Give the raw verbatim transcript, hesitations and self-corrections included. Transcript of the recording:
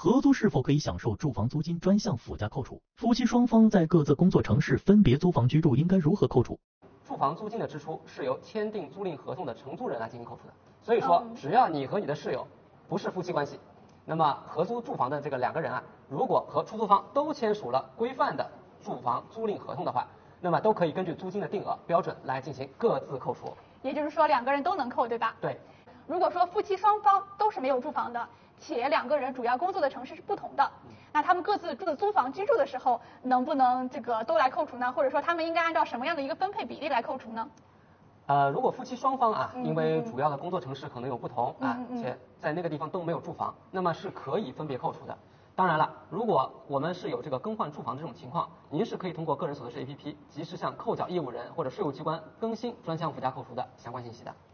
合租是否可以享受住房租金专项附加扣除？夫妻双方在各自工作城市分别租房居住，应该如何扣除？ 住房租金的支出是由签订租赁合同的承租人来进行扣除的。所以说，只要你和你的室友不是夫妻关系，那么合租住房的这个两个人啊，如果和出租方都签署了规范的住房租赁合同的话，那么都可以根据租金的定额标准来进行各自扣除。 也就是说，两个人都能扣，对吧？ 对。 如果说夫妻双方都是没有住房的，且两个人主要工作的城市是不同的，那他们各自住租房居住的时候，能不能这个都来扣除呢？或者说他们应该按照什么样的一个分配比例来扣除呢？ 呃，如果夫妻双方啊，因为主要的工作城市可能有不同啊， 嗯嗯且在那个地方都没有住房，那么是可以分别扣除的。当然了，如果我们是有这个更换住房的这种情况，您是可以通过个人所得税 A P P 及时向扣缴业务人或者税务机关更新专项附加扣除的相关信息的。